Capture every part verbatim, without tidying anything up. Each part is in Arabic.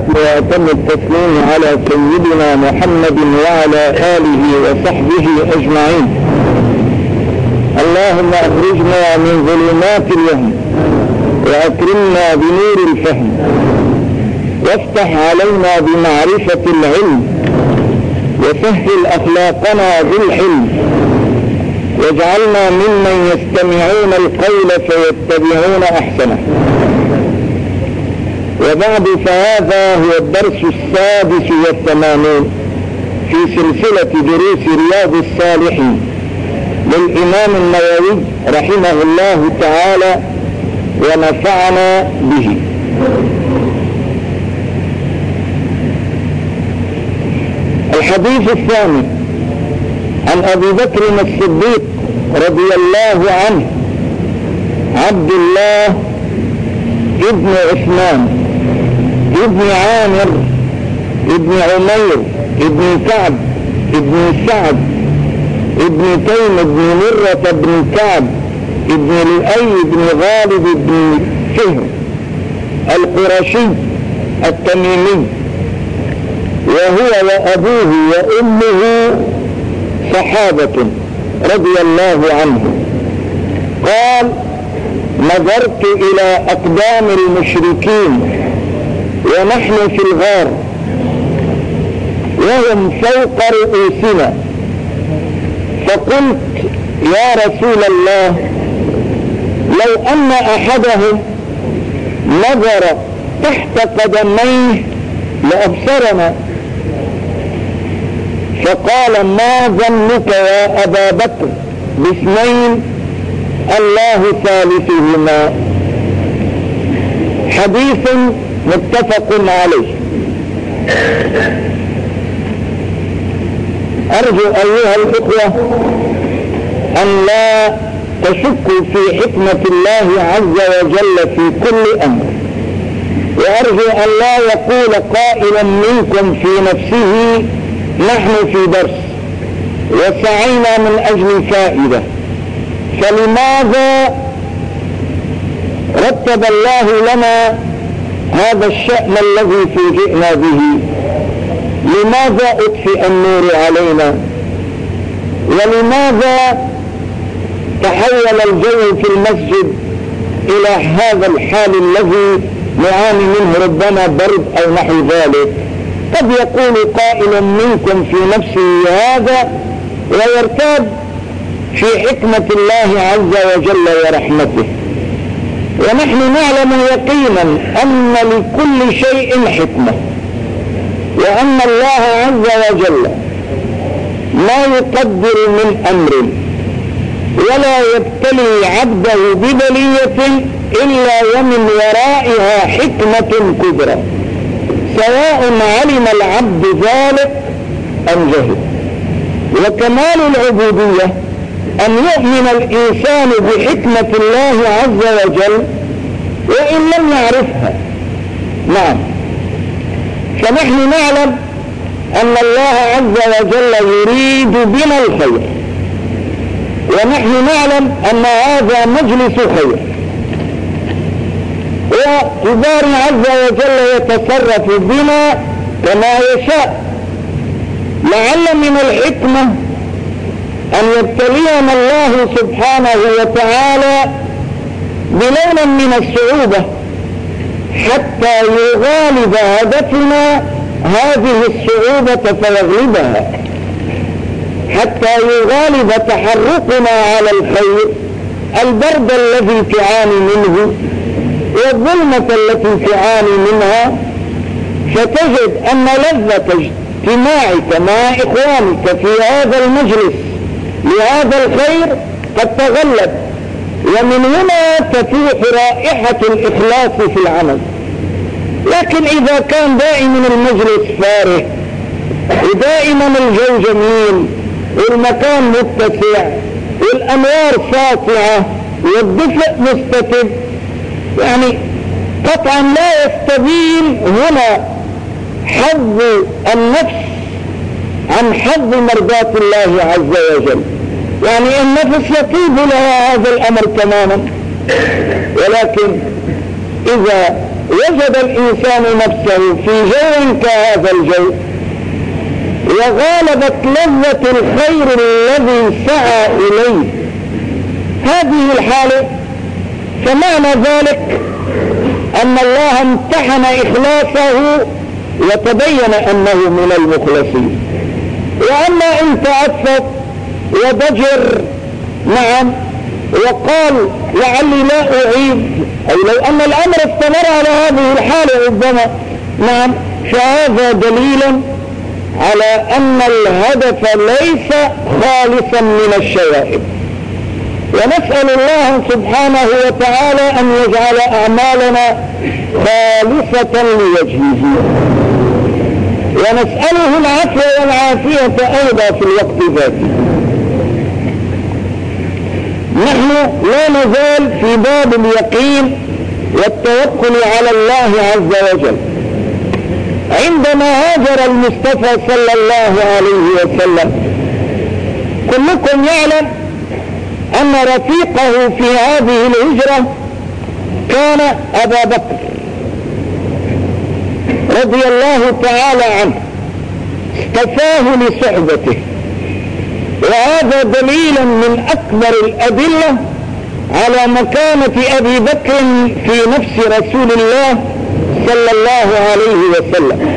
الصلاة وأتم التسليم على سيدنا محمد وعلى آله وصحبه أجمعين. اللهم أخرجنا من ظلمات الوهم وأكرمنا بنور الفهم، وافتح علينا بمعرفة العلم، وسهل أخلاقنا بالحلم، واجعلنا ممن يستمعون القول فيتبعون أحسنه. وبعد، فهذا هو الدرس السادس والثمانون في سلسلة دروس رياض الصالحين للإمام النووي رحمه الله تعالى ونفعنا به. الحديث الثاني عن أبي بكر الصديق رضي الله عنه عبد الله ابن عثمان ابن عامر ابن عمير ابن كعب ابن سعد ابن تيم ابن مرة ابن كعب ابن لؤي ابن غالب ابن فهر القرشي التميمي، وهو وأبوه وأمه صحابة رضي الله عنهم. قال: نظرت إلى أقدام المشركين ونحن في الغار وهم فوق رؤوسنا، فقلت: يا رسول الله، لو أن أحدهم نظر تحت قدميه لأبصرنا. فقال: ما ظنك يا أبا بكر باثنين الله ثالثهما؟ حديث متفق عليه. أرجو أيها الإخوة أن لا تشكوا في حكمة الله عز وجل في كل أمر، وأرجو أن لا يقول قائل منكم في نفسه: نحن في درس وسعينا من أجل فائدة، فلماذا رتب الله لنا هذا الشأن الذي فوجئنا به؟ لماذا أطفئ النور علينا؟ ولماذا تحول الجو في المسجد إلى هذا الحال الذي نعاني منه، ربما برد أو نحو ذلك؟ قد يقول قائل منكم في نفسه هذا ويرتاب في حكمة الله عز وجل ورحمته، ونحن نعلم يقينا أن لكل شيء حكمة، وأن الله عز وجل ما يقدر من أمر ولا يبتلي عبده ببلية إلا ومن ورائها حكمة كبرى، سواء علم العبد ذلك أم جهل. وكمال العبودية أن يؤمن الإنسان بحكمة الله عز وجل وإن لم يعرفها. نعم، فنحن نعلم أن الله عز وجل يريد بنا الخير، ونحن نعلم أن هذا مجلس خير، وإبارة عز وجل يتصرف بنا كما يشاء. لعل من الحكمة أن يبتلينا الله سبحانه وتعالى بلون من الصعوبة حتى يغالب هدفنا هذه الصعوبة فيغلبها، حتى يغالب تحركنا على الخير البرد الذي تعاني منه والظلمة التي تعاني منها، فتجد أن لذة اجتماعك مع إخوانك في هذا المجلس لهذا الخير قد تغلب، ومن هنا تفوح رائحة الإخلاص في العمل. لكن إذا كان دائما المجلس فارغ ودائما الجو جميل والمكان متسع والأنوار ساطعة والدفء مستتب، يعني قطعا لا يستبين هنا حظ النفس عن حظ مرضاة الله عز وجل. يعني النفس يطيب لها هذا الأمر تماما، ولكن إذا وجد الإنسان نفسه في جو كهذا الجو وغالبت لذة الخير الذي سعى إليه هذه الحالة، فمعنى ذلك أن الله امتحن إخلاصه وتبين أنه من المخلصين. وأما إن تعفف وضجر نعم وقال لعلي لا أعيد، أي لو أن الأمر استمر على هذه الحالة ربما نعم، فهذا دليل على أن الهدف ليس خالصا من الشوائب. ونسأل الله سبحانه وتعالى أن يجعل أعمالنا خالصة لوجهه، ونسأله العفو والعافية أيضا في الوقت ذاته. نحن لا نزال في باب اليقين والتوكل على الله عز وجل. عندما هاجر المصطفى صلى الله عليه وسلم كلكم يعلم أن رفيقه في هذه الهجرة كان أبا بكر رضي الله تعالى عنه، اصطفاه لصحبته، وهذا دليل من أكبر الأدلة على مكانة أبي بكر في نفس رسول الله صلى الله عليه وسلم.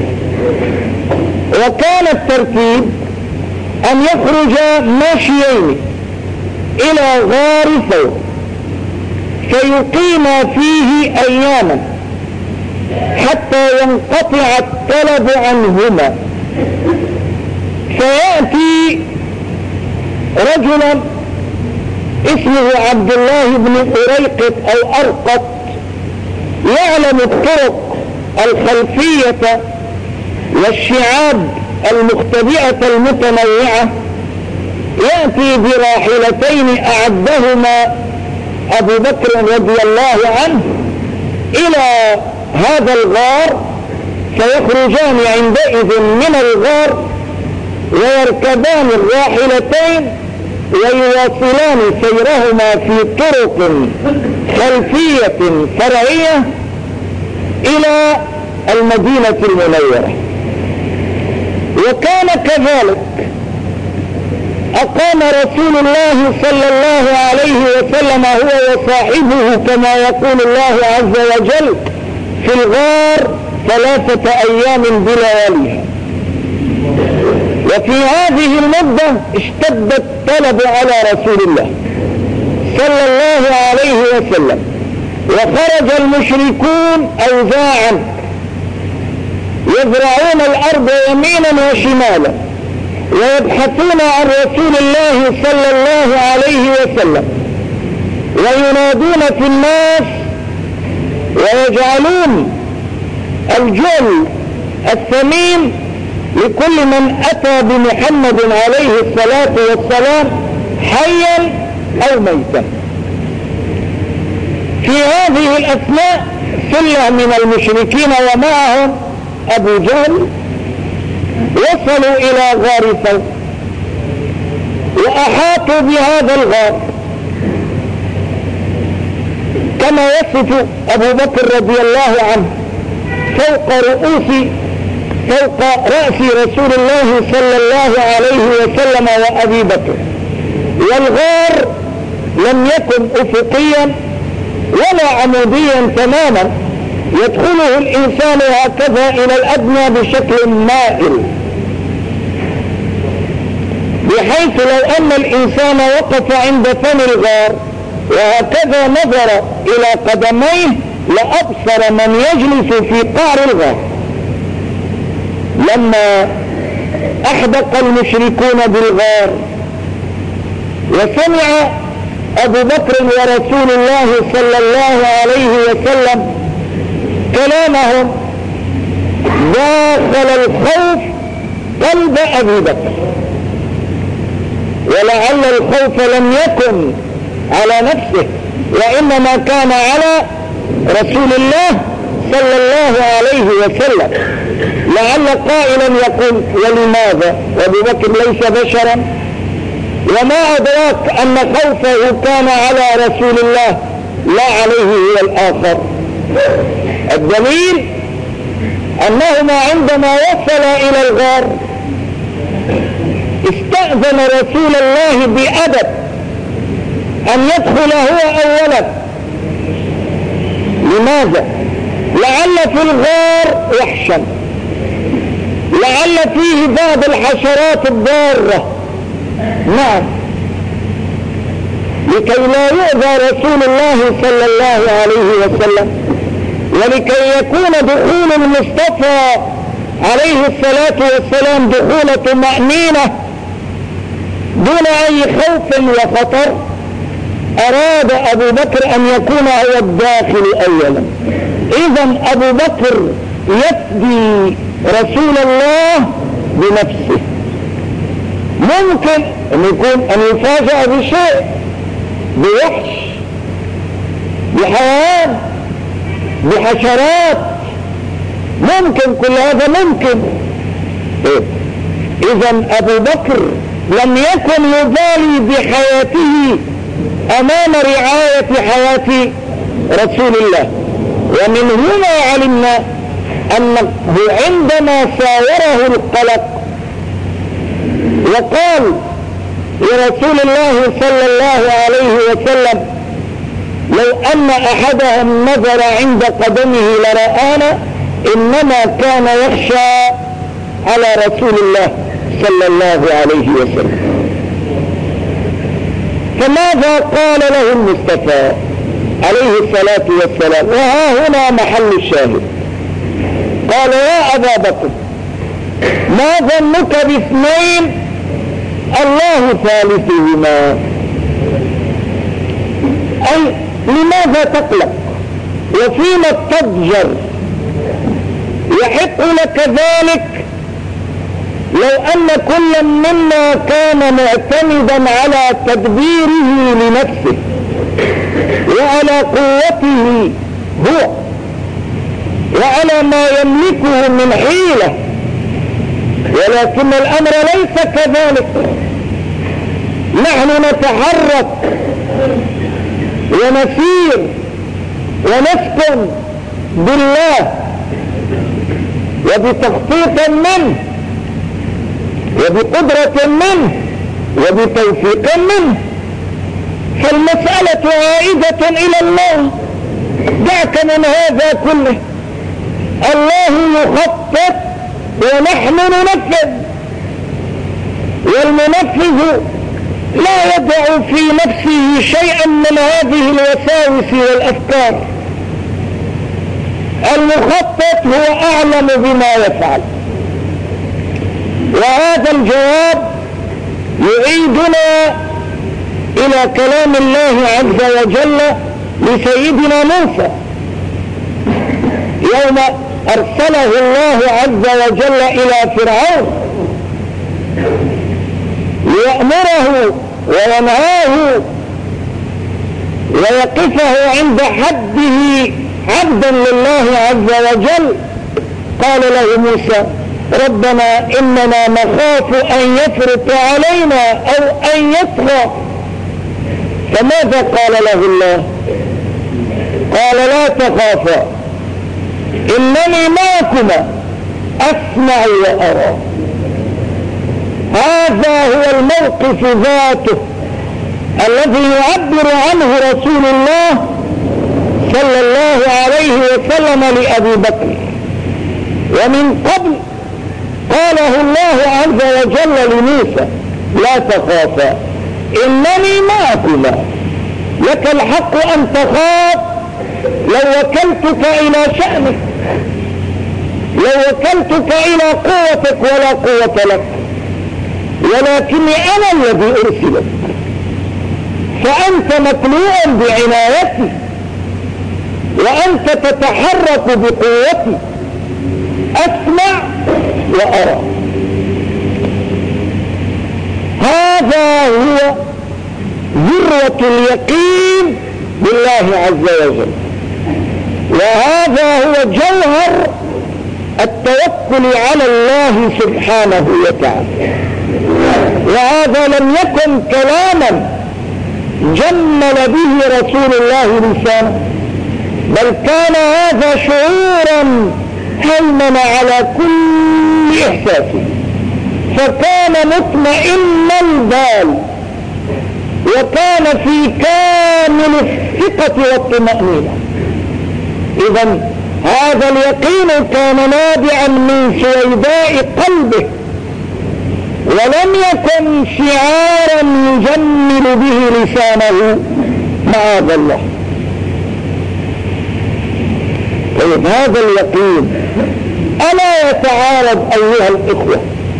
وكان الترتيب أن يخرج ماشيين إلى غار ثور فيقيم فيه أياما حتى ينقطع الطلب عنهما، فيأتي رجلا اسمه عبد الله بن أريقط أو أرقط يعلم الطرق الخلفية والشعاب المختبئة المتنوعة، يأتي براحلتين أعدهما أبو بكر رضي الله عنه إلى هذا الغار، فيخرجان عندئذ من الغار ويركبان الراحلتين ويواصلان سيرهما في طرق خلفية فرعية إلى المدينة المنورة. وكان كذلك أقام رسول الله صلى الله عليه وسلم هو وصاحبه كما يقول الله عز وجل في الغار ثلاثة أيام بلياليها. وفي هذه المدة اشتد الطلب على رسول الله صلى الله عليه وسلم، وخرج المشركون أوزاعا يزرعون الأرض يمينا وشمالا ويبحثون عن رسول الله صلى الله عليه وسلم وينادون في الناس ويجعلون الجل الثمين لكل من أتى بمحمد عليه الصلاة والسلام حيا أو ميتا. في هذه الأثناء سلة من المشركين ومعهم أبو جهل وصلوا إلى غار ثور وأحاطوا بهذا الغار كما يصف أبو بكر رضي الله عنه فوق رؤوس فوق رأس رسول الله صلى الله عليه وسلم وأبي بكر، والغار لم يكن أفقيا ولا عموديا تماما يدخله الإنسان هكذا إلى الأدنى بشكل مائل، بحيث لو أن الإنسان وقف عند فم الغار وهكذا نظر إلى قدميه لأبصر من يجلس في قعر الغار. لما أحدق المشركون بالغار وسمع أبو بكر ورسول الله صلى الله عليه وسلم كلامهم داخل الخوف قلب أبي بكر، ولعل الخوف لم يكن على نفسه وإنما كان على رسول الله صلى الله عليه وسلم. لعل قائلا يقول ولماذا؟ وابو بكر ليس بشرا، وما أدراك أن خوفه كان على رسول الله لا عليه هو الآخر. الدليل أنهما عندما وصلا إلى الغار استأذن رسول الله بأدب أن يدخل هو أولا. لماذا؟ لعل في الغار وحشا، لعل فيه بعض الحشرات الضارة، نعم، لكي لا يؤذى رسول الله صلى الله عليه وسلم، ولكي يكون دخول المصطفى عليه الصلاة والسلام دخول طمأنينة دون أي خوف وخطر، أراد أبو بكر أن يكون هو الداخل أولا. إذن أبو بكر يفدي رسول الله بنفسه. ممكن أن يكون أن يفاجأ بشيء، بوحش، بحيوان، بحشرات، ممكن، كل هذا ممكن. إيه؟ إذن أبو بكر لم يكن يبالي بحياته أمام رعاية حياة رسول الله. ومن هنا علمنا أنه عندما ساوره القلق وقال لرسول الله صلى الله عليه وسلم لو أن أحدهم نظر عند قدمه لرآنا، إنما كان يخشى على رسول الله صلى الله عليه وسلم. فماذا قال له المصطفى عليه الصلاة والسلام؟ وها هنا محل الشاهد. قال يا أبا بكر ما ظنك باثنين الله ثالثهما؟ أي لماذا تقلق وفيما تضجر؟ يحق لك ذلك لو أن كل منا كان معتمدا على تدبيره لنفسه وعلى قوته هو وعلى ما يملكه من حيلة، ولكن الأمر ليس كذلك. نحن نتحرك ونسير ونسكن بالله وبتخطيط منه وبقدرة منه وبتوفيق منه. فالمسألة عائدة إلى الله. دعك من هذا كله، الله يخطط ونحن ننفذ، والمنفذ لا يدع في نفسه شيئا من هذه الوساوس والأفكار. المخطط هو أعلم بما يفعل. وهذا الجواب يعيدنا إلى كلام الله عز وجل لسيدنا موسى يوم أرسله الله عز وجل إلى فرعون ليأمره وينهاه ويقفه عند حده عبدا لله عز وجل. قال له موسى ربنا إننا نخاف أن يفرط علينا أو أن يطغى. فماذا قال له الله؟ قال لا تخافا إنني معكما أسمع وأرى. هذا هو الموقف ذاته الذي يعبر عنه رسول الله صلى الله عليه وسلم لأبي بكر. ومن قبل قاله الله عز وجل لموسى لا تخافا إنني معكما. لك الحق أن تخاف لو وكلتك إلى شأنك، لو وكلتك إلى قوتك ولا قوة لك، ولكني أنا الذي أرسلك، فأنت مطلوع بعنايتي وأنت تتحرك بقوتي، أسمع وأرى. هذا هو ذروة اليقين بالله عز وجل، وهذا هو جوهر التوكل على الله سبحانه وتعالى. وهذا لم يكن كلاما جمل به رسول الله لسانه، بل كان هذا شعورا هيمن على كل إحساسه، فكان مطمئن البال وكان في كامل الثقة والطمأنينة. إذن هذا اليقين كان نابعا من سويداء قلبه، ولم يكن شعارا يجمل به لسانه معاذ الله. طيب هذا اليقين ألا يتعارض أيها الإخوة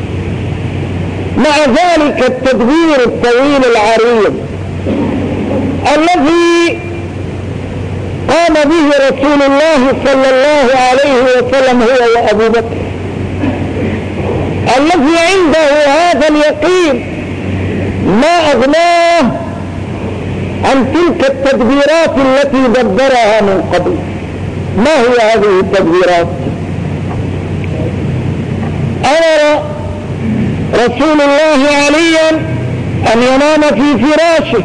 مع ذلك التدبير الطويل العريض الذي قام به رسول الله صلى الله عليه وسلم هو وأبو بكر، الذي عنده هذا اليقين ما أغناه عن تلك التدبيرات التي دبرها من قبل. ما هي هذه التدبيرات؟ أمر رسول الله عليا أن ينام في فراشه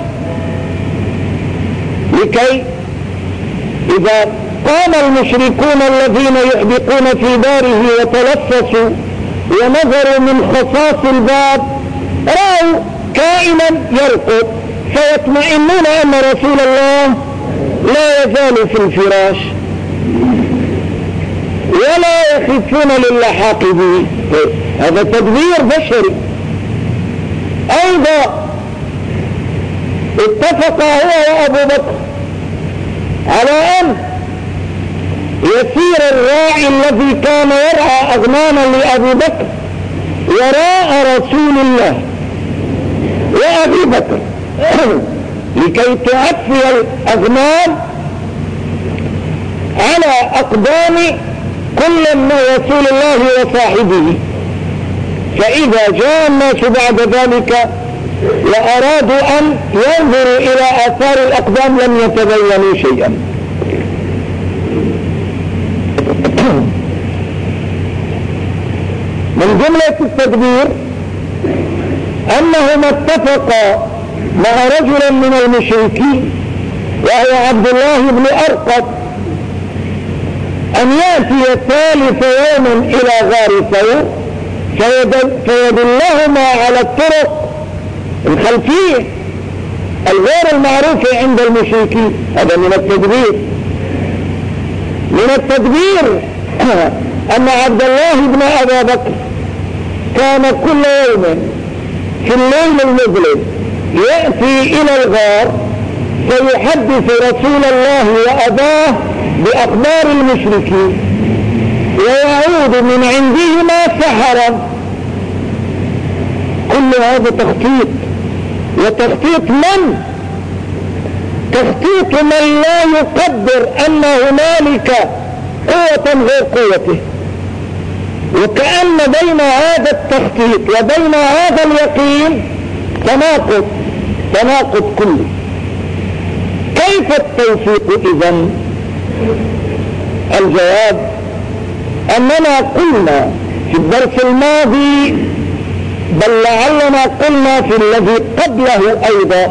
لكي إذا قام المشركون الذين يحدقون في داره وتلفسوا ونظروا من خصاص الباب رأوا كائنا يرقد فيطمئنون أن رسول الله لا يزال في الفراش ولا يخفون للحاق به. هذا تدبير بشري. أيضا اتفق هو وأبو بكر على أن يسير الراعي الذي كان يرعى أغناما لأبي بكر وراء رسول الله وأبي بكر لكي تعفي الأغنام على أقدام كل من رسول الله وصاحبه. فإذا جاء الناس بعد ذلك وأرادوا أن ينظروا إلى آثار الأقدام لم يتبينوا شيئا. من جملة التدبير أنهما اتفقا مع رجل من المشركين وهو عبد الله بن أرقد أن يأتي ثالث يوم إلى غار ثور فيدل فيدلهما على الطرق الخلفية الغير المعروفة عند المشركين. هذا من التدبير. من التدبير أن عبد الله بن أبا بكر كان كل يوم في الليل المظلم يأتي إلى الغار فيحدث رسول الله وأباه بأخبار المشركين ويعود من عندهما سحرا. كل هذا تخطيط. وتخطيط من؟ تخطيط من لا يقدر أن هنالك قوة غير قوته. وكأن بين هذا التخطيط وبين هذا اليقين تناقض تناقض كله. كيف التوفيق إذن؟ الجواب أننا قلنا في الدرس الماضي بل لعلنا قلنا في الذي قبله أيضا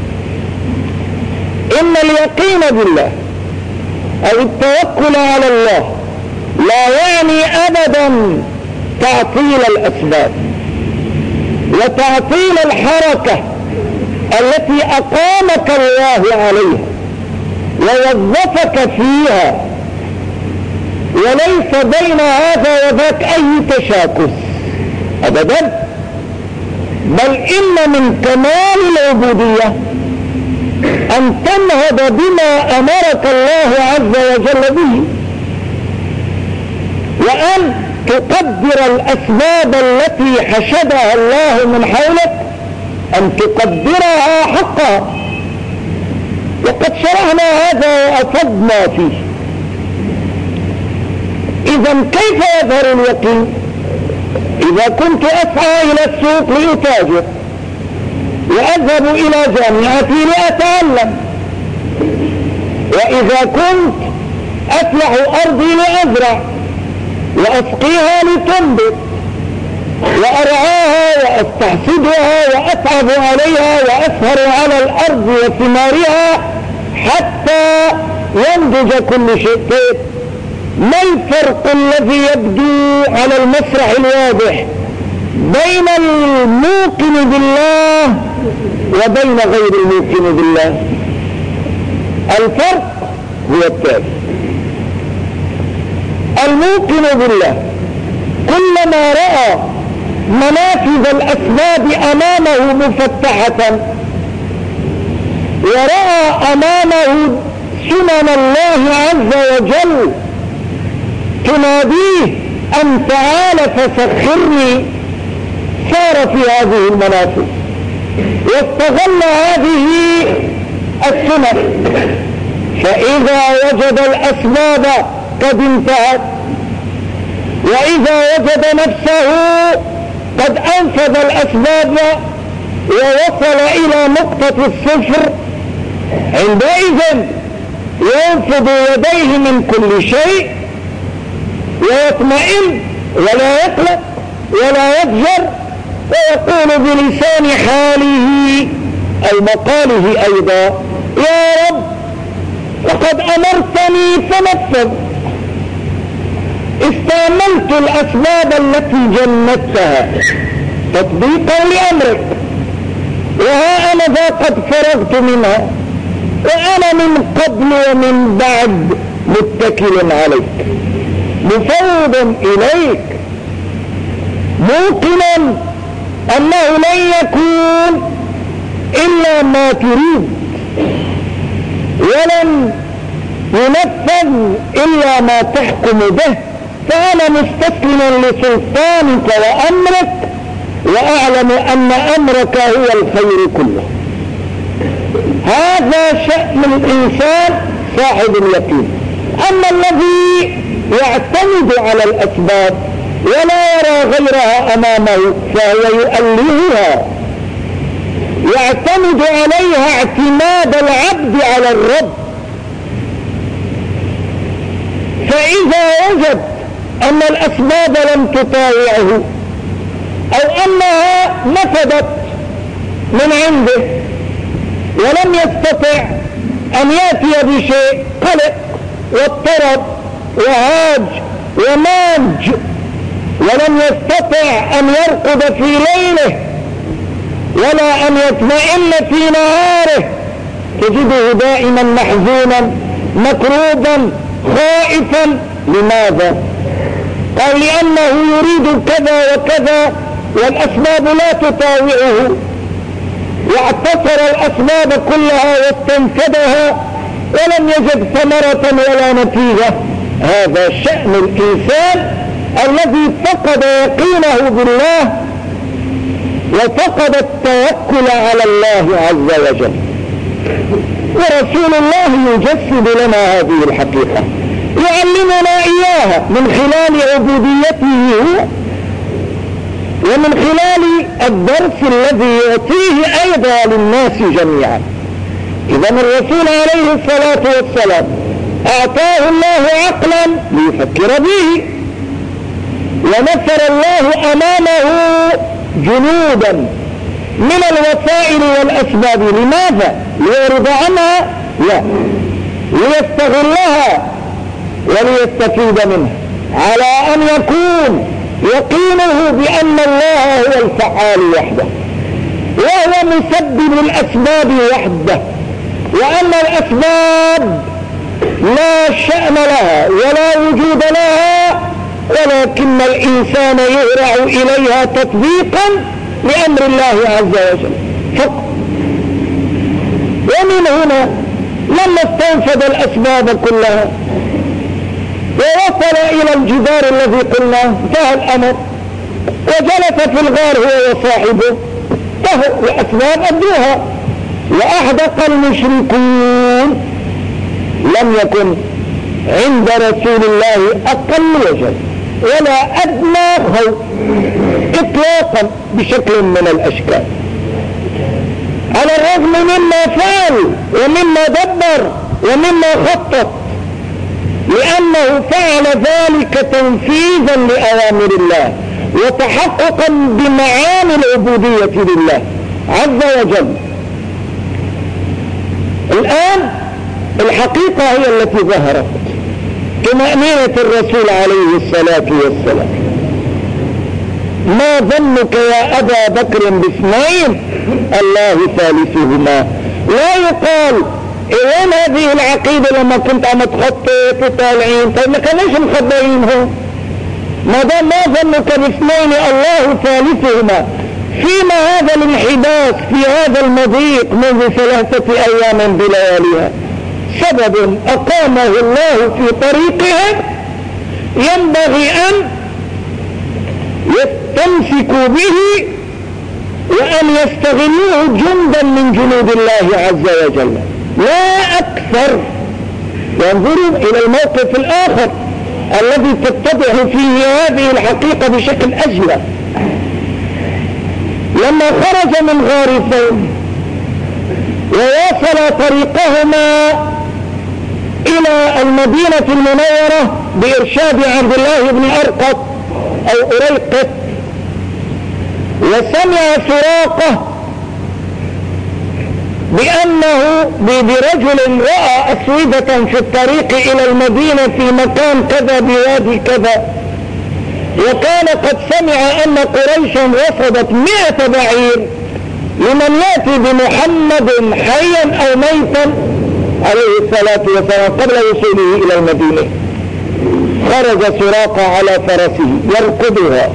إن اليقين بالله أو التوكل على الله لا يعني أبدا تعطيل الأسباب وتعطيل الحركة التي أقامك الله عليها ووظفك فيها، وليس بين هذا وذاك أي تشاكس أبدا، بل إن من كمال العبودية أن تنهض بما أمرك الله عز وجل به، وأن تقدر الأسباب التي حشدها الله من حولك أن تقدرها حقها. وقد شرحنا هذا وأفضنا فيه. إذن كيف يظهر اليقين؟ إذا كنت أسعى إلى السوق لأتاجر وأذهب إلى جامعتي لأتعلم، وإذا كنت أفلح أرضي لأزرع وأسقيها لتنبت وأرعاها وأستحسدها وأتعب عليها وأسهر على الأرض وثمارها حتى ينضج كل شيء. طيب ما الفرق الذي يبدو على المسرح الواضح بين الموقن بالله وبين غير الموقن بالله؟ الفرق هو التالي: الموقن بالله كلما رأى منافذ الأسباب أمامه مفتحة ورأى أمامه سنن الله عز وجل تناديه أن تعال فسخرني، سار في هذه المنافذ واستغل هذه السنن. فإذا وجد الأسباب قد انتهت وإذا وجد نفسه قد أنفذ الأسباب ووصل إلى نقطة الصفر، عندئذ ينفض يديه من كل شيء ويطمئن ولا يقلق ولا يفجر، ويقول بلسان حاله أي مقاله أيضا: يا رب وقد أمرتني فنفذ، استعملت الأسباب التي جندتها تطبيقا لأمرك، وها أنا ذا قد فرغت منها، وأنا من قبل ومن بعد متكل عليك مفوضا إليك، موقنا أنه لن يكون إلا ما تريد ولن ينفذ إلا ما تحكم به، فأنا مستسلم لسلطانك وأمرك، وأعلم أن أمرك هو الخير كله. هذا شأن الإنسان صاحب اليقين. أما الذي يعتمد على الأسباب ولا يرى غيرها أمامه فهو يؤلهها، يعتمد عليها اعتماد العبد على الرب. فإذا وجد أن الأسباب لم تطاوعه أو أنها نفذت من عنده ولم يستطع أن يأتي بشيء، قلق واضطرب وهاج وماج، ولم يستطع أن يرقد في ليله ولا أن يطمئن في نهاره، تجده دائما محزونا مكروبا خائفا. لماذا؟ قال: لأنه يريد كذا وكذا والأسباب لا تطاوعه، واعتصر الأسباب كلها واستنفذها ولم يجد ثمرة ولا نتيجة. هذا شأن الإنسان الذي فقد يقينه بالله وفقد التوكل على الله عز وجل. ورسول الله يجسد لنا هذه الحقيقة، يعلمنا إياها من خلال عبوديته هو ومن خلال الدرس الذي يعطيه أيضا للناس جميعا. إذن الرسول عليه الصلاة والسلام أعطاه الله عقلا ليفكر به، ونثر الله أمامه جنودا من الوسائل والأسباب. لماذا؟ ليرضى عنها؟ لا، ليستغلها وليستفيد منها، على أن يكون يقينه بأن الله هو الفعال وحده وهو مسبب الأسباب وحده، وأن الأسباب لا شأن لها ولا وجود لها، ولكن الإنسان يهرع إليها تطبيقا لأمر الله عز وجل فقط. ومن هنا لما استنفذ الأسباب كلها ووصل إلى الجدار الذي قلناه انتهى الأمر، وجلس في الغار هو وصاحبه، انتهوا الأسباب أدوها، وأحدق المشركون. لم يكن عند رسول الله أقل وجل ولا أدنى خوف إطلاقا بشكل من الأشكال، على الرغم مما فعل ومما دبر ومما خطط، لأنه فعل ذلك تنفيذا لأوامر الله وتحققا بمعاني العبودية لله عز وجل. الآن الحقيقة هي التي ظهرت، طمأنينة الرسول عليه الصلاة والسلام. ما ظنك يا أبا بكر باثنين الله ثالثهما؟ لا يقال ايام هذه العقيدة لما كنت عم تخطط وطالعين، طيب ما كانوش مخبئين هو؟ ما دام ما ظنك باثنين الله ثالثهما، فيما هذا الانحباس في هذا المضيق منذ ثلاثة ايام بلياليها؟ سبب اقامه الله في طريقهم ينبغي ان يستمسكوا به وان يستغلوه جندا من جنود الله عز وجل لا اكثر. وانظروا الى الموقف الاخر الذي تتضح فيه هذه الحقيقة بشكل اجلى. لما خرج من غار ثور وواصل طريقهما الى المدينة المنورة بارشاد عبد الله بن ارقط او اريقط، وسمع سراقة بأنه برجل رأى أسودة في الطريق إلى المدينة في مكان كذا بوادي كذا، وكان قد سمع أن قريشا رصدت مئة بعير لمن يأتي بمحمد حيا أو ميتا عليه الصلاة والسلام قبل وصوله إلى المدينة. خرج سراقة على فرسه يركضها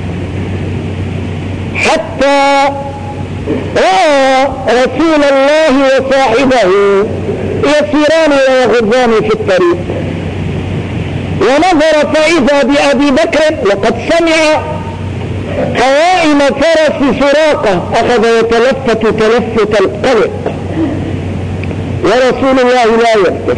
حتى رأى رسول الله وصاحبه يسيران ويغضان في الطريق، ونظر فإذا بأبي بكر وقد سمع قوائم فرس سراقة أخذ يتلفت تلفت القلق، ورسول الله لا يفتح.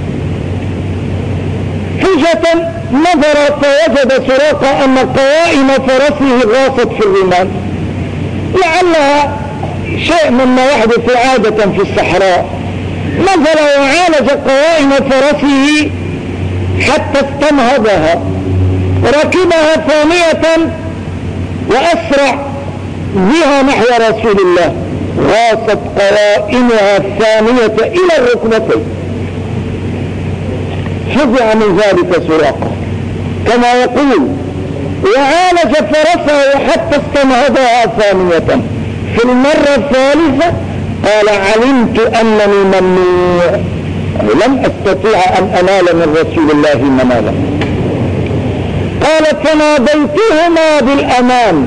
فجأة نظر فوجد سراقة أن قوائم فرسه غاصت في الرمال، لعلها شيء مما يحدث عادة في الصحراء. نزل وعالج قوائم فرسه حتى استنهضها، ركبها ثانية وأسرع بها نحو رسول الله، غاصت قوائمها الثانية إلى الركبتين. فزع من ذلك سراقة كما يقول، وعالج فرسه حتى استنهضها ثانية. في المرة الثالثة قال علمت أنني ممنوع، لم أستطيع أن أنال من رسول الله منالا. قال فناديتهما بالأمان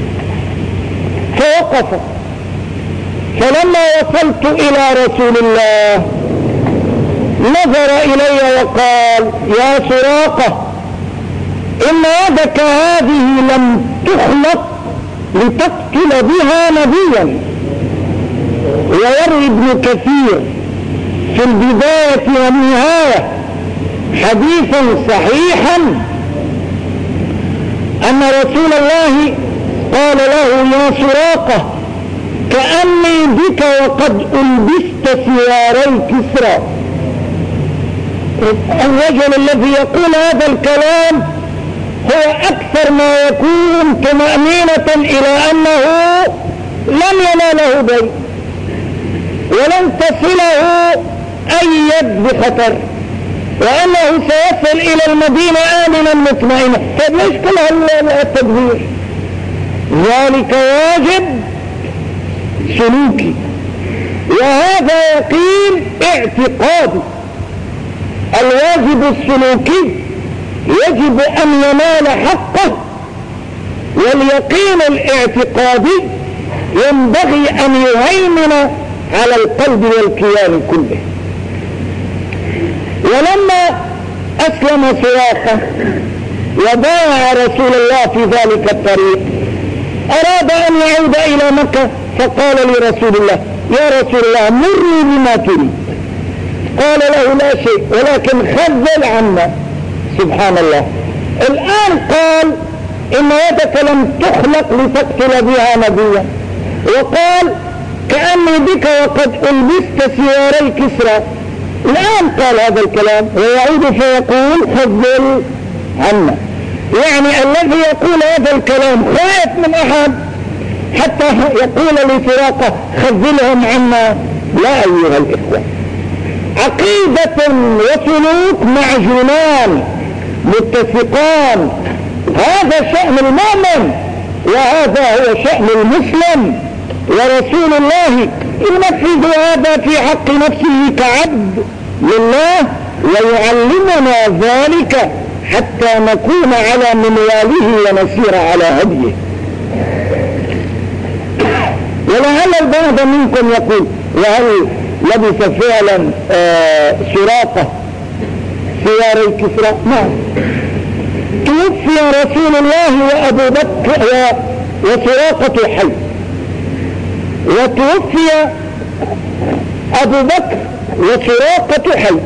فوقف، فلما وصلت إلى رسول الله نظر إلي وقال يا سراقة إن يدك هذه لم تخلق لتقتل بها نبيا. ويروي ابن كثير في البداية والنهاية حديثا صحيحا أن رسول الله قال له يا سراقة كأني بك وقد ألبست سواري كسرى. الرجل الذي يقول هذا الكلام هو أكثر ما يكون طمأنينة إلى أنه لن يناله بيت ولن تصله أي يد بخطر، وأنه سيصل إلى المدينة آمنا مطمئنا. طيب ليش كل هذا التدبير؟ ذلك واجب سلوكي، وهذا يقين اعتقادي. الواجب السلوكي يجب أن ينال حقه، واليقين الاعتقادي ينبغي أن يهيمن على القلب والكيان كله. ولما أسلم سراقة وبايع رسول الله في ذلك الطريق أراد أن يعود إلى مكة، فقال لرسول الله يا رسول الله مرني بما تريد. قال له لا شيء ولكن خذل عنا. سبحان الله. الآن قال إن يدك لم تخلق لتقتل بها نبيا، وقال كأني بك وقد ألبست سواري كسرى. الآن قال هذا الكلام ويعود فيقول خذل عنا، يعني الذي يقول هذا الكلام خائف من أحد حتى يقول لسراقة خذلهم عنا. لا أيها الإخوة، عقيدة وسلوك معجونان متفقان. هذا شأن المؤمن وهذا هو شأن المسلم، ورسول الله ينفذ هذا في حق نفسه كعبد لله ويعلمنا ذلك حتى نكون على منواله ونسير على هديه. ولعل البعض منكم يقول وهل لبس فعلا آه سراقة سواري كسرى؟ نعم، توفي رسول الله وأبو بكر وسراقة حي، وتوفي أبو بكر وسراقة حي.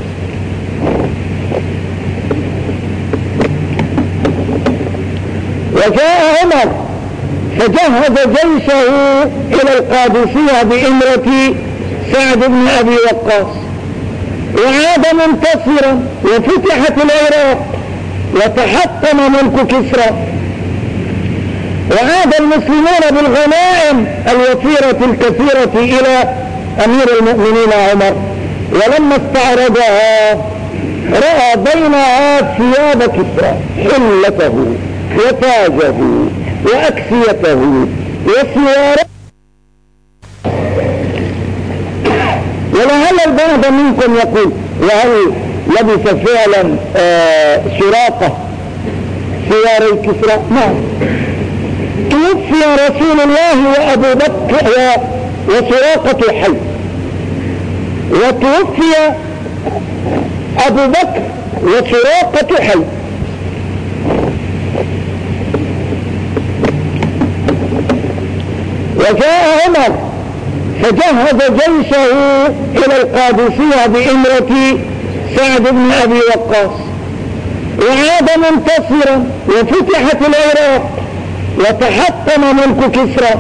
وجاء عمر فجهز جيشه إلى القادسية بإمرة سعد بن أبي وقاص، وعاد منتصرا وفتحت العراق وتحطم ملك كسرى، وعاد المسلمون بالغنائم الوفيرة الكثيرة إلى أمير المؤمنين عمر، ولما استعرضها رأى بينها ثياب كسرى، حلته وتاجه وأكسيته وسواره. ولعل البعض منكم يقول وهل لبس فعلا آه سراقة سواري كسرى؟ نعم، توفي رسول الله وأبو بكر وسراقة حي، وتوفي أبو بكر وسراقة حي. وجاء عمر فجهز جيشه إلى القادسية بإمرة سعد بن أبي وقاص، وعاد منتصرا وفتحت العراق وتحطم ملك كسرى،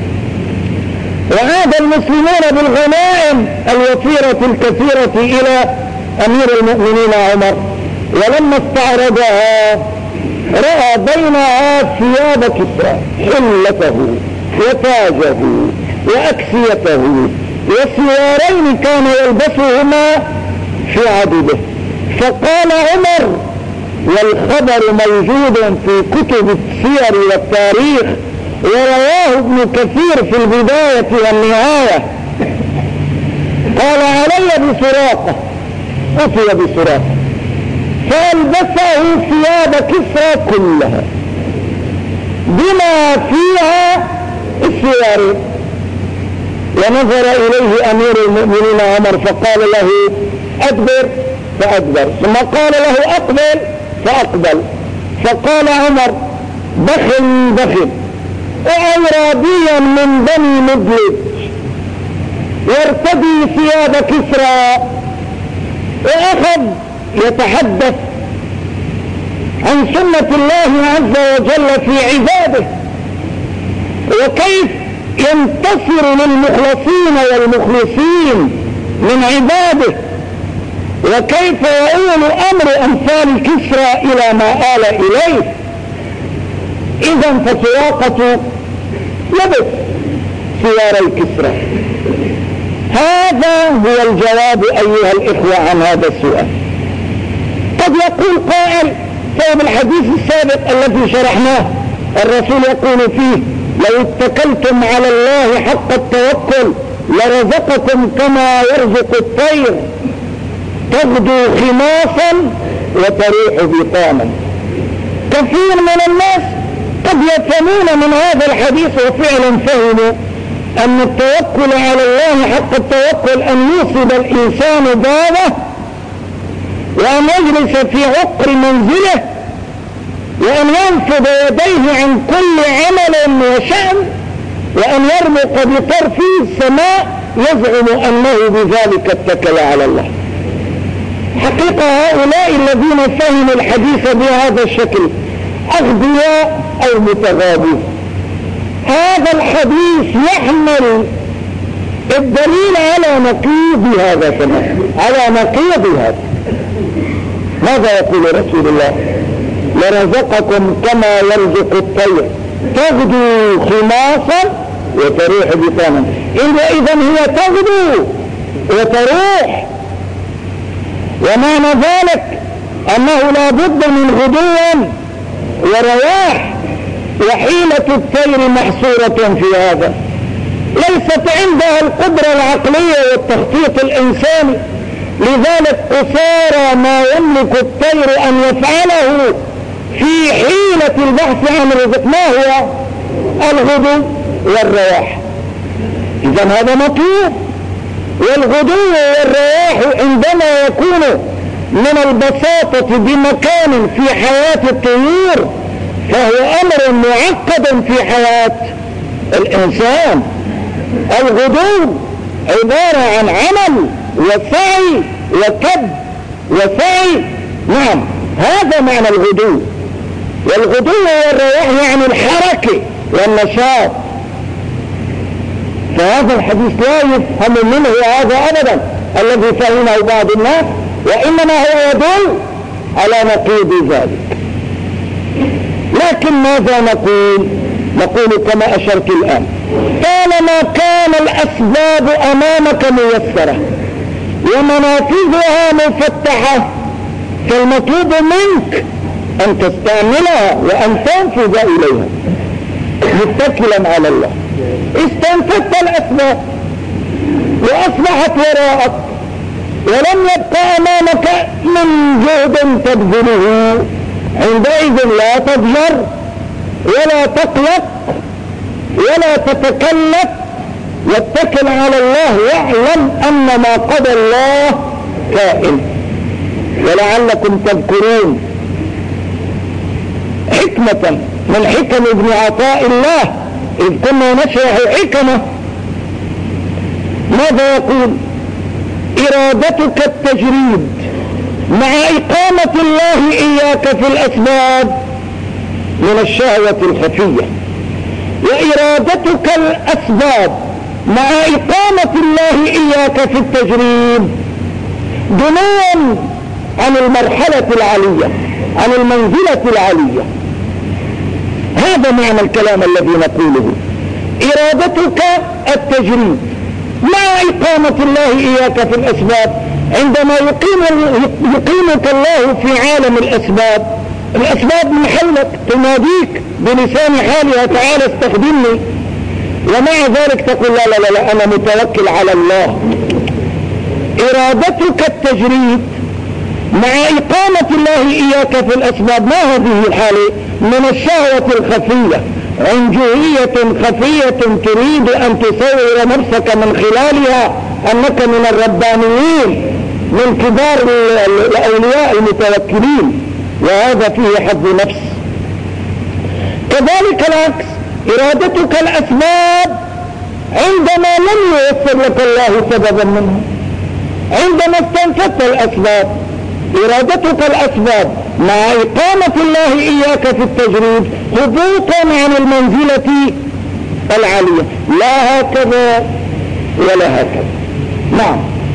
وعاد المسلمون بالغنائم الوفيرة الكثيرة إلى أمير المؤمنين عمر، ولما استعرضها رأى بينها ثياب كسرى، حلته وتاجه وأكسيته وسوارين كان يلبسهما في عدده. فقال عمر، والخبر موجود في كتب السير والتاريخ ورواه ابن كثير في البداية والنهاية، قال علي بسراقة، أتي بسراقة فألبسه ثياب كسرى كلها بما فيها السوارين. ونظر إليه أمير المؤمنين عمر فقال له أدبر فأدبر، ثم قال له أقبل فأقبل، فقال عمر بخل بخل أعرابيا من بني مدلج يرتدي ثياب كسرى، وأخذ يتحدث عن سنة الله عز وجل في عباده، وكيف ينتصر للمخلصين والمخلصين من عباده، وكيف يؤول أمر أمثال كسرى إلى ما آل إليه. إذا فسراقة لبس سواري كسرى. هذا هو الجواب أيها الإخوة عن هذا السؤال. قد يقول قائل طيب الحديث السابق الذي شرحناه الرسول يقول فيه لو اتكلتم على الله حق التوكل لرزقكم كما يرزق الطير تغدو خماصا وتروح بطانا. كثير من الناس قد يفهمون من هذا الحديث وفعلا فهموا أن التوكل على الله حق التوكل أن يوصب الإنسان دابه وأن يجلس في عقر منزله وأن ينفض يديه عن كل عمل وشأن وأن يرمق بطرف السماء يزعم أنه بذلك اتكل على الله. حقيقة هؤلاء الذين فهموا الحديث بهذا الشكل أغبياء أو متغابين. هذا الحديث يحمل الدليل على نقيض هذا تماما، على نقيض هذا. ماذا يقول رسول الله؟ لرزقكم كما يرزق الطير تغدو خماصا وتروح بطانا. إذا هي تغدو وتروح ومعنى ذلك أنه لا بد من غدو ورواح، وحيلة الطير محصورة في هذا، ليست عندها القدرة العقلية والتخطيط الإنساني، لذلك قصارى ما يملك الطير أن يفعله في حيلة البحث عن الرزق ما هو؟ الغدو والرواح. إذن هذا مطلوب. والغدو والرواح عندما يكون من البساطة بمكان في حياة الطيور فهو أمر معقد في حياة الإنسان. الغدو عبارة عن عمل وسعي وكد وسعي، نعم هذا معنى الغدو. والغدو والرواح يعني الحركة والنشاط. فهذا الحديث لا يفهم منه هذا أبدا الذي فهمه بعض الناس، وإنما هو يدل على نقيض ذلك. لكن ماذا نقول؟ نقول كما أشرت الآن، طالما كان الأسباب أمامك ميسرة ومنافذها مفتحة فالمطلوب منك أن تستعملها وأن تنفذ إليها متكلا على الله. استنفذت الأسباب وأصبحت وراءك ولم يبقى أمامك من جهد تبذله، عندئذ لا تضجر ولا تقلق ولا تتكلف، واتكل على الله واعلم أن ما قضى الله كائن. ولعلكم تذكرون حكمة من حكم ابن عطاء الله إذ كنا نشرح حكمة، ماذا يقول؟ إرادتك التجريد مع إقامة الله إياك في الأسباب من الشهوة الخفية، وإرادتك الأسباب مع إقامة الله إياك في التجريد دنوا عن المرحلة العالية، عن المنزلة العالية. هذا معنى الكلام الذي نقوله. إرادتك التجريد مع إقامة الله إياك في الأسباب، عندما يقيم يقيمك الله في عالم الأسباب، الأسباب من حولك تناديك بلسان حالها تعالى استخدمني، ومع ذلك تقول لا لا لا, لا أنا متوكل على الله. إرادتك التجريد مع إقامة الله إياك في الأسباب، ما هذه الحالة؟ من الشهوة الخفية، عنجهية خفية تريد أن تصور نفسك من خلالها أنك من الربانيين من كبار الأولياء المتوكلين، وهذا فيه حظ نفس. كذلك العكس، إرادتك الأسباب عندما لم ييسر لك الله سببا منها، عندما استنفذت الأسباب. إرادتك الأسباب مع إقامة الله إياك في التجريد هبوطا عن المنزلة العالية، لا هكذا ولا هكذا. نعم.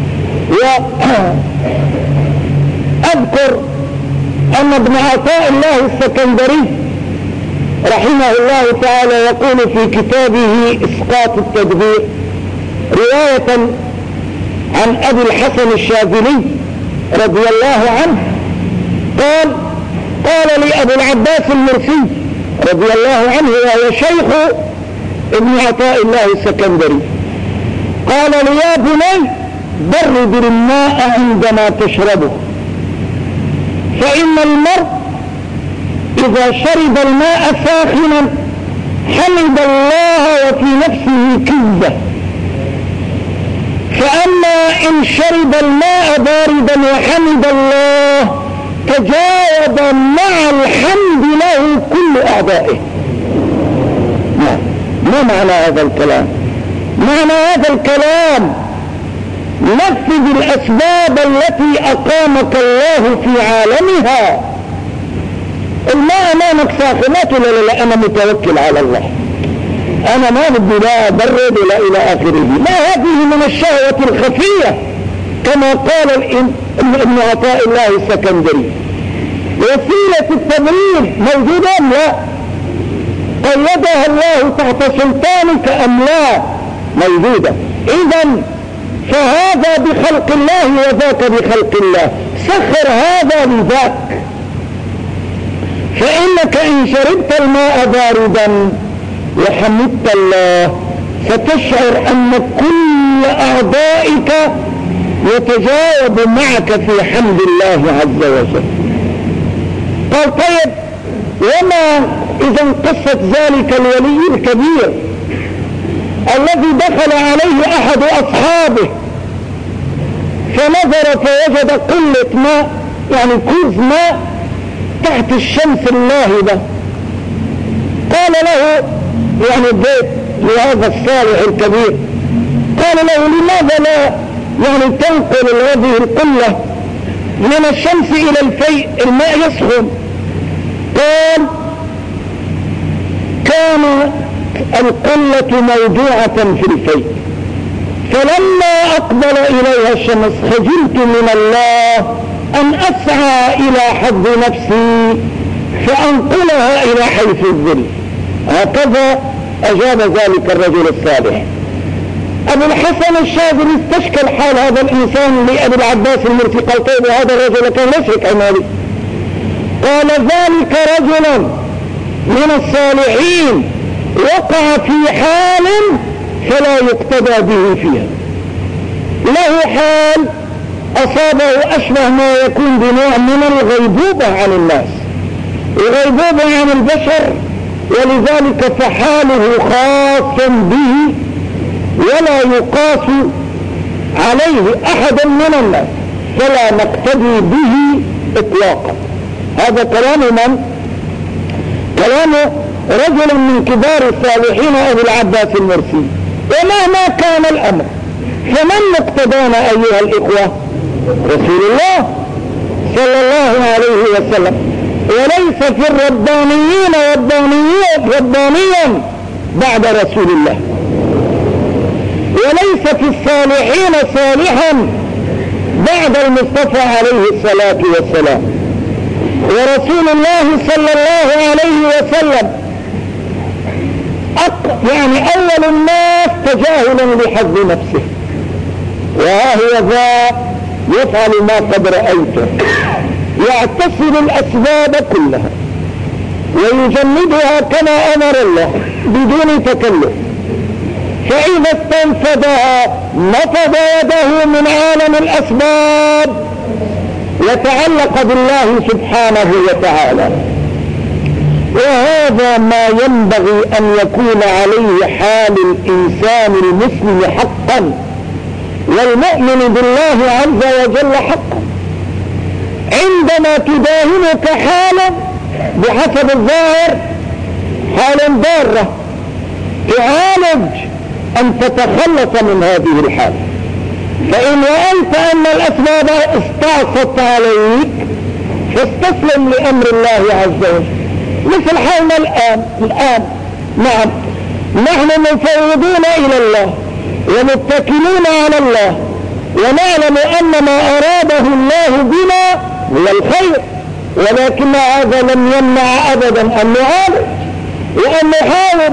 وأذكر أن ابن عطاء الله السكندري رحمه الله تعالى يقول في كتابه إسقاط التدبير رواية عن أبي الحسن الشاذلي رضي الله عنه قال: قال لي أبو العباس المرسي رضي الله عنه وهو شيخ ابن عطاء الله السكندري، قال لي: يا بني برد الماء عندما تشربه، فإن المرء إذا شرب الماء ساخنا حمد الله وفي نفسه كذبة، فأما إن شرب الماء باردا وحمد الله تجاوب مع الحمد له كل أعدائه. ما معنى هذا الكلام؟ معنى هذا الكلام نفذ الأسباب التي أقامك الله في عالمها. الماء أمامك ساخن، لا تقول لا لا أنا متوكل على الله، أنا ما بدي لا أبرد ولا إلى آخره. ما هذه من الشهوة الخفية كما قال ابن عطاء الله السكندري. وسيلة التبريد موجودة أم لا؟ قيدها الله تحت سلطانك أم لا؟ موجودة. إذن فهذا بخلق الله وذاك بخلق الله، سخر هذا لذاك. فإنك إن شربت الماء باردا وحمدت الله ستشعر أن كل أعضائك يتجاوب معك في حمد الله عز وجل. قال طيب وما إذا قصة ذلك الولي الكبير الذي دخل عليه أحد أصحابه فنظر فوجد قلة ماء، يعني كوز ماء تحت الشمس اللاهبة، قال له يعني البيت لهذا الصالح الكبير، قال له لماذا لا يعني تنقل هذه القلة من الشمس إلى الفيء، الماء يسخن. قال كان القلة موضوعة في الفيء، فلما أقبل إليها الشمس خجلت من الله أن أسعى إلى حظ نفسي فأنقلها إلى حيث الظل. هكذا أجاب ذلك الرجل الصالح. أبو الحسن الشاذلي استشكل حال هذا الإنسان لأبي العباس المرسي، قال طيب هذا الرجل كان يشرك عمالي. قال ذلك رجل من الصالحين وقع في حال فلا يقتدى به فيها، له حال أصابه أشبه ما يكون بنوع من الغيبوبة عن الناس، الغيبوبة عن البشر، ولذلك فحاله خاص به ولا يقاس عليه أحدا من الناس، فلا نقتدي به إطلاقا. هذا كلام من؟ كلام رجل من كبار الصالحين أبو العباس المرسي. ومهما كان الأمر فمن مقتدانا أيها الإخوة؟ رسول الله صلى الله عليه وسلم. وليس في الربانيين ربانيين ربانيا بعد رسول الله، وليس في الصالحين صالحا بعد المصطفى عليه الصلاة والسلام. ورسول الله صلى الله عليه وسلم يعني أول الناس تجاهلا لحظ نفسه، وها هو ذا يفعل ما قد رأيته، يعتصر الأسباب كلها ويجمدها كما أمر الله بدون تكلف، فإذا استنفذها نفذ يده من عالم الأسباب يتعلق بالله سبحانه وتعالى. وهذا ما ينبغي أن يكون عليه حال الإنسان المسلم حقا والمؤمن بالله عز وجل حقا. عندما تداهنك حالا بحسب الظاهر حالا ضارة، تعالج أن تتخلص من هذه الحال. فإن رأيت أن الأسباب استعصت عليك فاستسلم لأمر الله عز وجل، مثل حالنا الآن. الآن نعم نحن مفوضون إلى الله ومتكلون على الله، ونعلم أن ما أراده الله بنا هو الخير، ولكن هذا لم يمنع أبدا أن نعالج وأن نحاول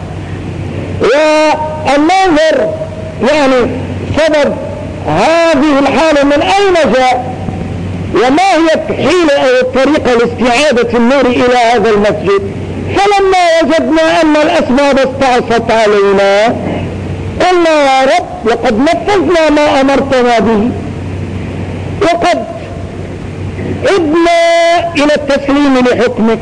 وأن ننظر يعني سبب هذه الحالة من أين جاء، وما هي الحيلة أو الطريقة لاستعادة النور إلى هذا المسجد. فلما وجدنا أن الأسباب استعصت علينا قلنا يا رب لقد نفذنا ما أمرتنا به، وقد عدنا إلى التسليم لحكمك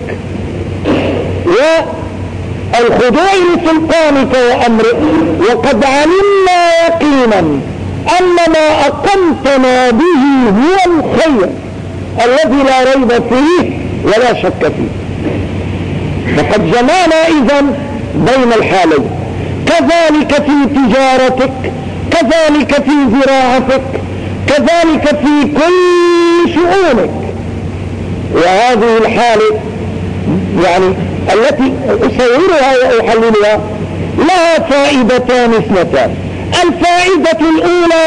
والخضوع لسلطانك وأمرك، وقد علمنا يقينا أن ما أقمتنا به هو الخير الذي لا ريب فيه ولا شك فيه. فقد جمعنا إذن بين الحالين، كذلك في تجارتك، كذلك في زراعتك، كذلك في كل شؤونك. وهذه الحالة يعني التي أصورها وأحللها لها فائدتان اثنتان. الفائدة الأولى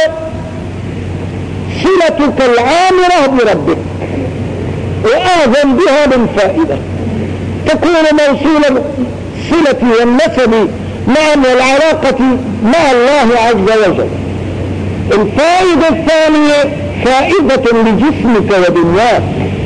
صلتك العامرة بربك، وأعظم بها من فائدة تكون موصولة صلتي والنسب مع والعلاقة مع الله عز وجل. الفائدة الثانية فائدة لجسمك ودنياك.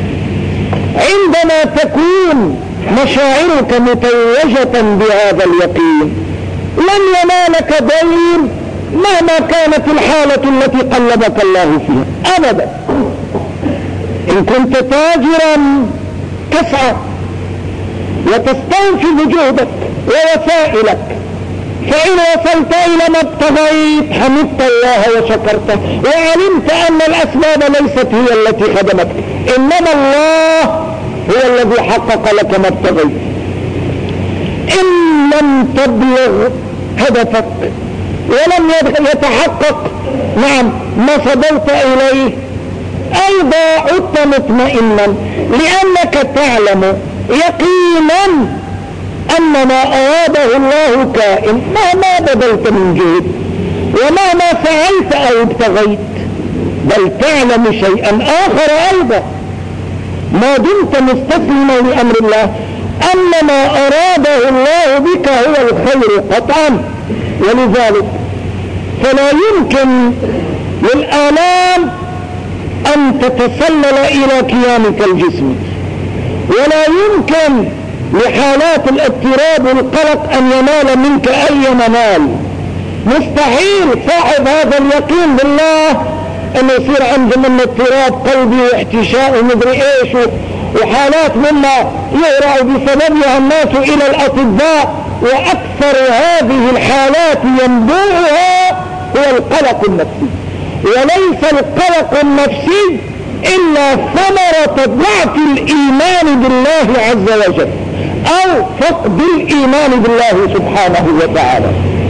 عندما تكون مشاعرك متوجة بهذا اليقين لن ينالك ضير مهما كانت الحالة التي قلبك الله فيها أبدا. إن كنت تاجرا تسعى وتستنفذ جهدك ووسائلك، فإن وصلت إلى ما ابتغيت حمدت الله وشكرته وعلمت أن الأسباب ليست هي التي خدمتك، إنما الله هو الذي حقق لك ما ابتغيت. إن لم تبلغ هدفك ولم يتحقق نعم ما صدرت إليه أيضا عدت مطمئنا، لأنك تعلم يقينا أن ما أراده الله كائن مهما بذلت من جهد ومهما فعلت أو ابتغيت. بل تعلم شيئا آخر أيضا ما دمت مستسلما لأمر الله أن ما أراده الله بك هو الخير قطعا. ولذلك فلا يمكن للآلام أن تتسلل إلى كيانك الجسمي، ولا يمكن لحالات الاضطراب والقلق أن ينال منك أي منال. مستحيل صاحب هذا اليقين بالله أن يصير عنده من اضطراب قلبي واحتشاء ومدري إيش وحالات مما يهرع بسببها الناس إلى الأطباء، وأكثر هذه الحالات ينبوعها هو القلق النفسي. وليس القلق النفسي إلا ثمرة ضعف الإيمان بالله عز وجل أو فقد الإيمان بالله سبحانه وتعالى.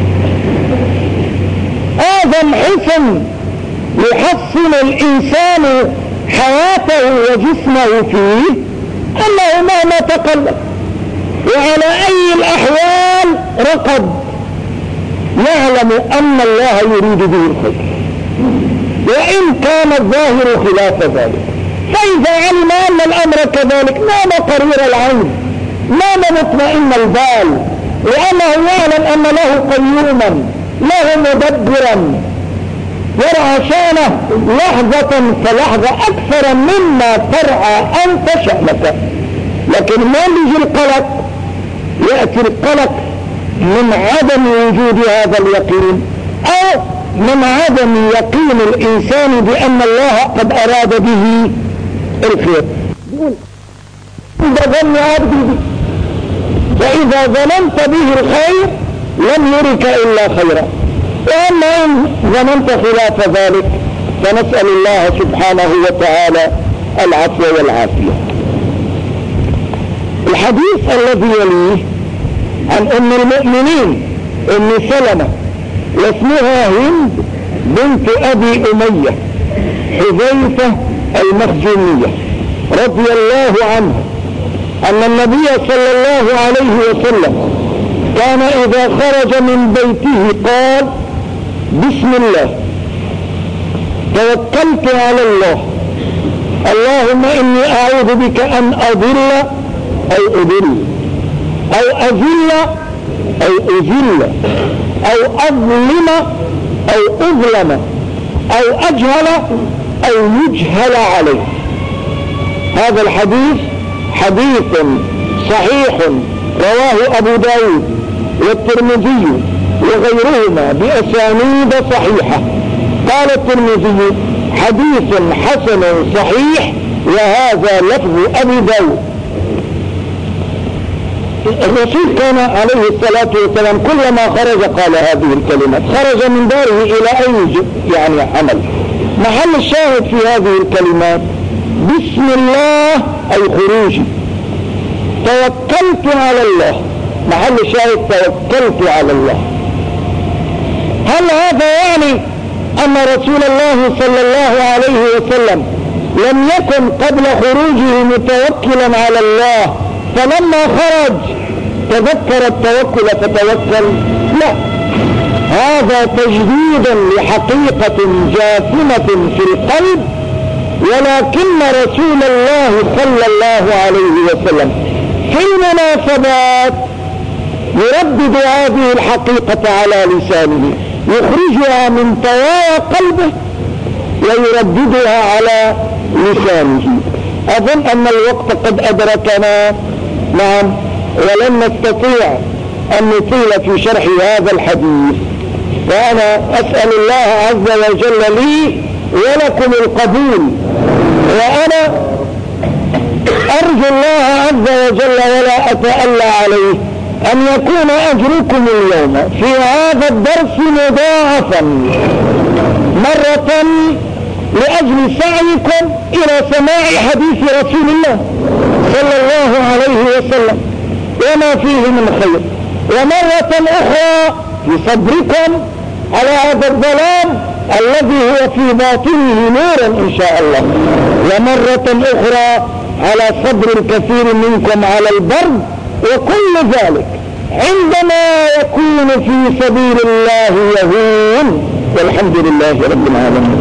أعظم حسن يحصن الإنسان حياته وجسمه فيه أنه مهما تقلب وعلى أي الأحوال رقد يعلم أن الله يريد به الخير وإن كان الظاهر خلاف ذلك. فإذا علم أن الأمر كذلك نام قرير العين، نام مطمئن البال، لأنه يعلم أن له قيوما له مدبرا يرعى شانه لحظة فلحظة أكثر مما ترعى أنت شأنك. لكن ما يجي القلق؟ يأتي القلق من عدم وجود هذا اليقين أو من عدم يقين الإنسان بأن الله قد أراد به الخير. إذا ظن عبدي فإذا ظننت به الخير لم يرك إلا خيرا، وأما إن ظننت خلاف ذلك فنسأل الله سبحانه وتعالى العفو والعافية. الحديث الذي يليه عن أم المؤمنين أم سلمة واسمها هند بنت أبي أمية حذيفة المخزومية رضي الله عنها أن النبي صلى الله عليه وسلم كان إذا خرج من بيته قال: بسم الله توكلت على الله، اللهم إني أعوذ بك أن أضل أو أضل أو أذل أو أذل أو أظلم أو أظلم أو أجهل أو يجهل عليه. هذا الحديث حديث صحيح رواه أبو داود والترمذي وغيرهما بأسانيد صحيحة. قال الترمذي: حديث حسن صحيح، وهذا لفظ أبي داود. الرسول كان عليه الصلاة والسلام كلما خرج قال هذه الكلمات. خرج من داره إلى أي يعني عمل. محل الشاهد في هذه الكلمات بسم الله أي خروجي، توكلت على الله، محل الشاهد توكلت على الله. هل هذا يعني أن رسول الله صلى الله عليه وسلم لم يكن قبل خروجه متوكلا على الله فلما خرج تذكر التوكل فتوكل؟ لا، هذا تجديد لحقيقة جاثمة في القلب، ولكن رسول الله صلى الله عليه وسلم في المناسبات يردد هذه الحقيقة على لسانه، يخرجها من طوايا قلبه ويرددها على لسانه. أظن أن الوقت قد أدركنا، نعم، ولن نستطيع أن نطيل في شرح هذا الحديث، وأنا أسأل الله عز وجل لي ولكم القبول، وأنا أرجو الله عز وجل ولا أتألى عليه أن يكون أجركم اليوم في هذا الدرس مضاعفا مرة لأجل سعيكم إلى سماع حديث رسول الله صلى الله عليه وسلم وما فيه من خير، ومرة أخرى في صبركم على هذا الظلام الذي هو في باطنه نور إن شاء الله، ومرة أخرى على صبر الكثير منكم على البرد، وكل ذلك عندما يكون في سبيل الله يهون، والحمد لله رب العالمين.